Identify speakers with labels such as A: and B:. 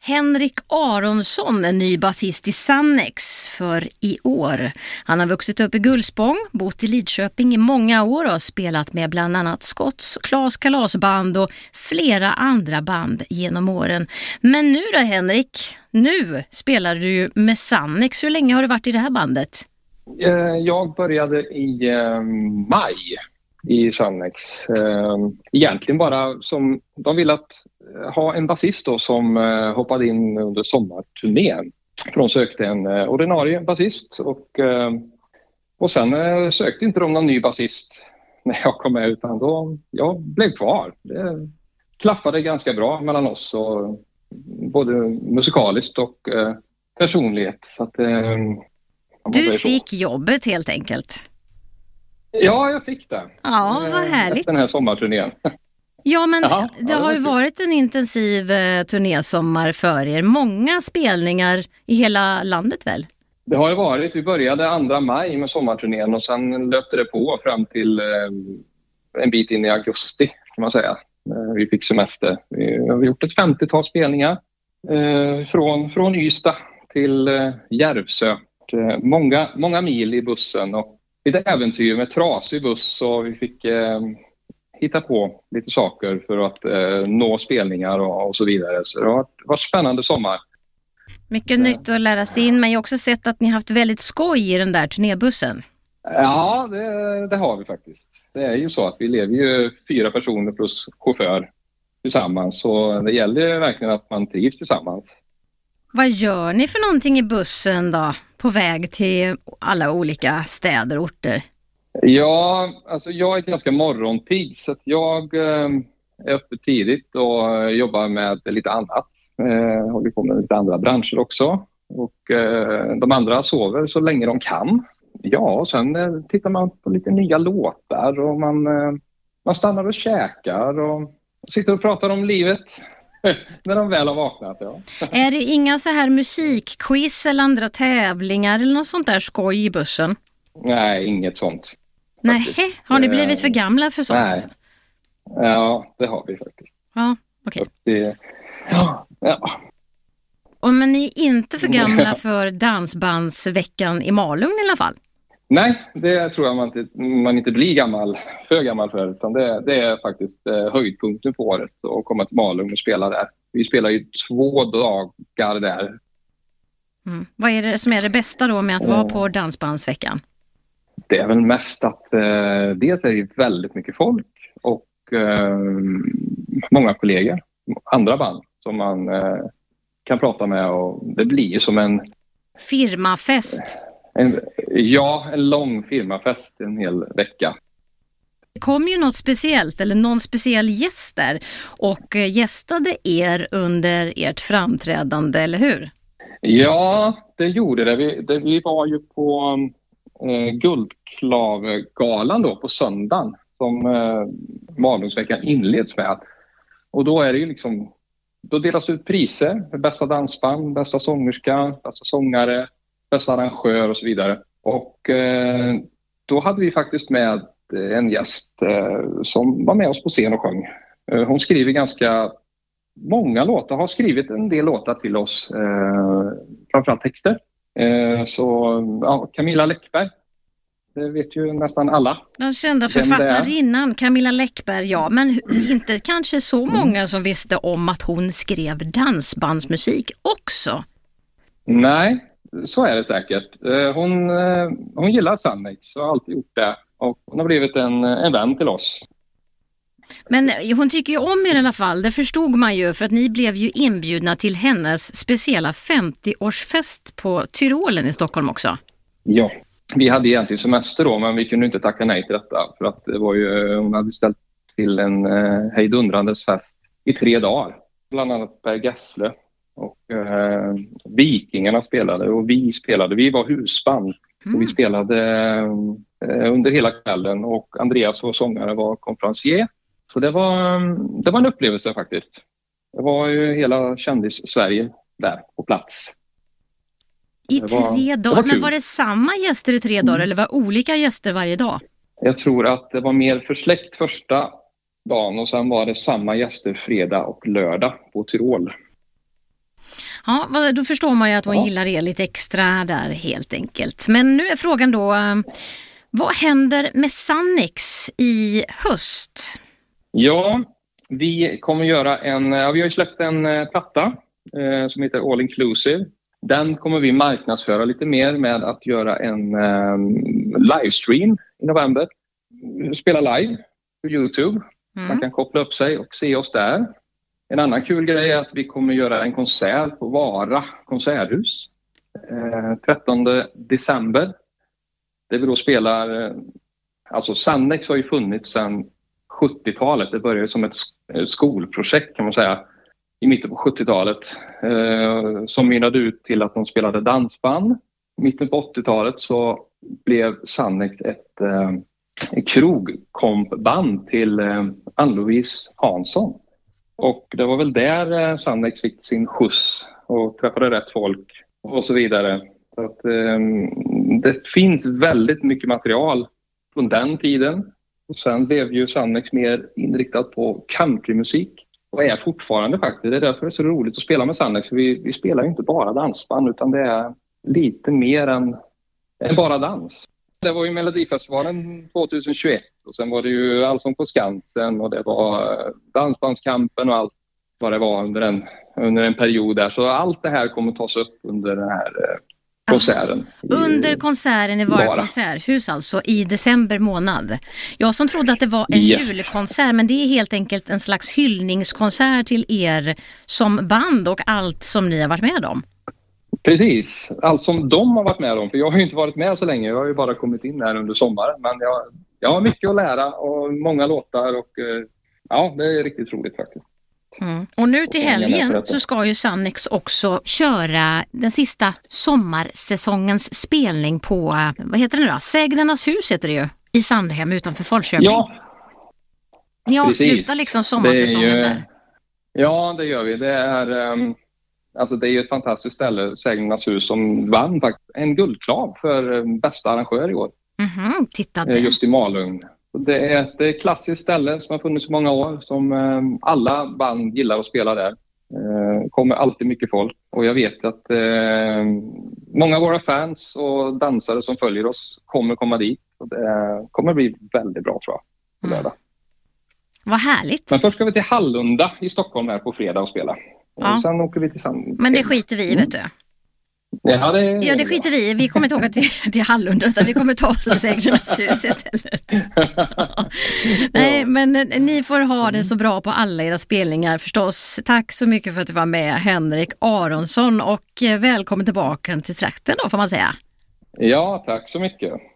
A: Henrik Aronsson är ny basist i Sannex för i år. Han har vuxit upp i Gullspång, bott i Lidköping i många år och spelat med bland annat Scotts Klas Kalasband och flera andra band genom åren. Men nu då Henrik, nu spelar du ju med Sannex. Hur länge har du varit i det här bandet?
B: Jag började i maj i Sannex. Egentligen bara som de ville ha en basist då som hoppade in under sommarturnén. För de sökte en ordinarie basist och sen sökte inte de någon ny basist när jag kom med, utan då jag blev kvar. Det klaffade ganska bra mellan oss, och både musikaliskt och personlighet. Så att,
A: du fick jobbet helt enkelt.
B: Ja, jag fick det.
A: Ja, vad härligt.
B: Efter den här sommarturnén.
A: Ja, men det har ju varit en intensiv turnésommar för er. Många spelningar i hela landet väl?
B: Det har ju varit. Vi började 2 maj med sommarturnén och sen löpte det på fram till en bit in i augusti kan man säga. Vi fick semester. Vi har gjort ett 50-tal spelningar från Ystad till Järvsö. Många mil i bussen och lite äventyr med trasig buss, och vi fick hitta på lite saker för att nå spelningar och så vidare. Så det har varit spännande sommar.
A: Mycket nytt att lära sig in, men jag har också sett att ni har haft väldigt skoj i den där turnébussen.
B: Ja, det har vi faktiskt. Det är ju så att vi lever ju 4 personer plus chaufför tillsammans, så det gäller verkligen att man trivs tillsammans.
A: Vad gör ni för någonting i bussen då, på väg till alla olika städer och orter?
B: Ja, alltså jag är ganska morgonpigg, så att jag är uppe tidigt och jobbar med lite annat. Håller på med lite andra branscher också. Och de andra sover så länge de kan. Ja, och sen tittar man på lite nya låtar och man stannar och käkar och sitter och pratar om livet. När de väl har vaknat, ja.
A: Är det inga så här musikquiz eller andra tävlingar eller något sånt där skoj i bussen?
B: Nej, inget sånt.
A: Nej, har ni blivit för gamla för sånt?
B: Nej.
A: Alltså?
B: Ja, det har vi faktiskt.
A: Ja, okej.
B: Ja.
A: Men ni är inte för gamla för dansbandsveckan i Malung i alla fall?
B: Nej, det tror jag man inte blir för gammal för, utan det är faktiskt höjdpunkten på året att komma till Malung och spela där. Vi spelar ju 2 dagar där.
A: Mm. Vad är det som är det bästa då med att vara på dansbandsveckan?
B: Det är väl mest att dels är det väldigt mycket folk och många kollegor, andra band som man kan prata med, och det blir som en
A: firmafest.
B: En lång firmafest en hel vecka.
A: Det kom ju något speciellt eller någon speciell gäst där och gästade er under ert framträdande, eller hur?
B: Ja, det gjorde det. Vi var ju på Guldklavgalan då på söndagen som Malungsveckan inleds med. Och då är det ju liksom, då delas ut priser för bästa dansband, bästa sångerska, bästa sångare, bästa arrangör och så vidare. Och då hade vi faktiskt med en gäst som var med oss på scen och sjöng. Hon skriver ganska många låtar, har skrivit en del låtar till oss, framförallt texter. Camilla Läckberg, det vet ju nästan alla.
A: Den kända författarinnan Camilla Läckberg, ja, men inte kanske så många som visste om att hon skrev dansbandsmusik också.
B: Nej, så är det säkert. Hon gillar Sannex och har alltid gjort det. Och hon har blivit en vän till oss.
A: Men hon tycker ju om er i alla fall. Det förstod man ju, för att ni blev ju inbjudna till hennes speciella 50-årsfest på Tyrolen i Stockholm också. Ja,
B: vi hade egentligen semester då, men vi kunde inte tacka nej till detta. För att det var ju, hon hade ställt till en hejdundrandes fest i 3 dagar. Bland annat Per Gessle. Och Vikingarna spelade och vi spelade. Vi var husband och vi spelade under hela kvällen, och Andreas, vår sångare, var konferencier. Så det var en upplevelse faktiskt. Det var ju hela kändis-Sverige där på plats.
A: I 3 dagar? Men var det samma gäster i 3 dagar eller var olika gäster varje dag?
B: Jag tror att det var mer för släkt första dagen och sen var det samma gäster fredag och lördag på Tyrol.
A: Ja, då förstår man ju att hon gillar er lite extra där helt enkelt. Men nu är frågan då, vad händer med Sannex i höst?
B: Ja, vi kommer göra vi har ju släppt en platta som heter All Inclusive. Den kommer vi marknadsföra lite mer med att göra en livestream i november. Spela live på YouTube. Man kan koppla upp sig och se oss där. En annan kul grej är att vi kommer göra en konsert på Vara konserthus 13 december. Där vi då spelar, alltså Sannex har ju funnits sedan 70-talet. Det började som ett skolprojekt kan man säga i mitten på 70-talet som mynnade ut till att de spelade dansband. I mitten på 80-talet så blev Sannex ett krogkompband till Ann-Louise Hansson. Och det var väl där Sannex fick sin skjuts och träffade rätt folk och så vidare. Så att, det finns väldigt mycket material från den tiden. Och sen blev ju Sannex mer inriktat på countrymusik. Och är fortfarande faktiskt. Det är därför det är så roligt att spela med Sannex. Vi spelar ju inte bara dansband utan det är lite mer än bara dans. Det var ju Melodifestivalen 2021 och sen var det ju Allsång på Skansen och det var Dansbandskampen och allt vad det var under en period där. Så allt det här kommer tas upp under den här konserten.
A: Under konserten i Vara konserthus alltså i december månad. Jag som trodde att det var en julkonsert, men det är helt enkelt en slags hyllningskonsert till er som band och allt som ni har varit med om. Precis,
B: allt som de har varit med om. För jag har ju inte varit med så länge, jag har ju bara kommit in här under sommaren. Men jag har mycket att lära och många låtar och ja, det är riktigt roligt faktiskt.
A: Och nu till helgen så ska ju Sannex också köra den sista sommarsäsongens spelning på, vad heter det då? Sägnernas hus heter det ju, i Sandhem utanför Falköping. Ja, ni avslutar liksom sommarsäsongen där.
B: Ja, det gör vi. Det är ju ett fantastiskt ställe, Sägnernas hus, som vann faktiskt en guldklav för bästa arrangör i år.
A: Titta det.
B: Just i Malung. Det är ett klassiskt ställe som har funnits i många år som alla band gillar att spela där. Kommer alltid mycket folk och jag vet att många av våra fans och dansare som följer oss kommer komma dit. Och det kommer bli väldigt bra tror jag.
A: Vad härligt.
B: Men först ska vi till Hallunda i Stockholm här på fredag och spela. Och sen åker vi till Sandhem.
A: Men det skiter vi i, vet du.
B: Ja, det
A: skiter vi i. Vi kommer inte åka till Hallunda utan vi kommer ta oss till Sägnernas hus istället. Nej, men ni får ha det så bra på alla era spelningar förstås. Tack så mycket för att du var med, Henrik Aronsson, och välkommen tillbaka till trakten då får man säga.
B: Ja, tack så mycket.